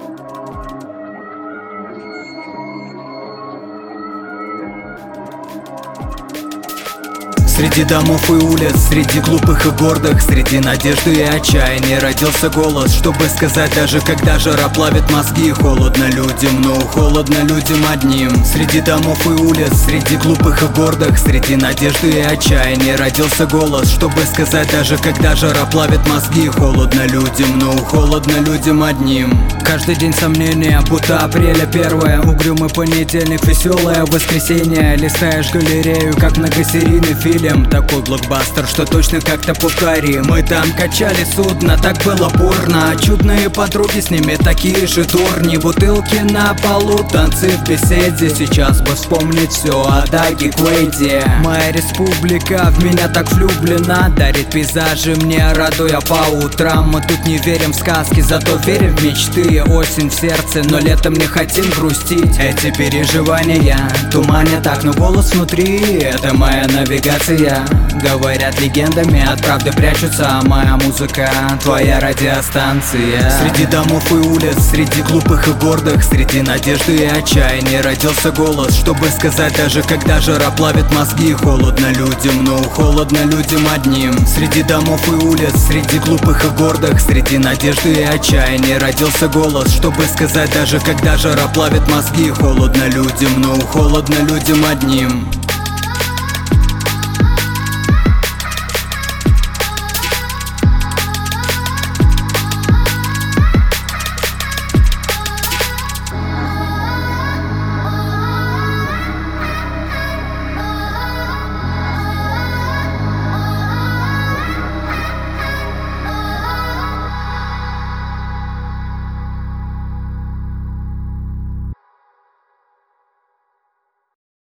Среди домов и улиц, среди глупых и гордых, среди надежды и отчаяния родился голос, чтобы сказать, даже когда жара плавит мозги. Холодно людям, но холодно людям одним. Среди домов и улиц, среди глупых и гордых, среди надежды и отчаяния родился голос, чтобы сказать, даже когда жара плавит мозги. Холодно людям, но холодно людям одним. Каждый день сомнения, будто апреля первое, угрюмый понедельник, веселое воскресенье. Листаешь галерею, как многосерийный фильм, такой блокбастер, что точно как-то повторим. Мы там качали судно, так было бурно. Чудные подруги, с ними такие же дурни. Бутылки на полу, танцы в беседе. Сейчас бы вспомнить все о Даге Квейде. Моя республика в меня так влюблена, дарит пейзажи мне, радуя по утрам. Мы тут не верим в сказки, зато верим в мечты. Осень в сердце, но летом не хотим грустить. Эти переживания туманят так, но голос внутри — это моя навигация. Говорят, легендами от правды прячутся, а моя музыка — твоя радиостанция. Среди домов и улиц, среди глупых и гордых, среди надежды и отчаяния родился голос, чтобы сказать, даже когда жара плавит мозги. Холодно людям, но холодно людям одним. Среди домов и улиц, среди глупых и гордых, среди надежды и отчаяния родился голос, чтобы сказать, даже когда жара плавит мозги. Холодно людям, но холодно людям одним.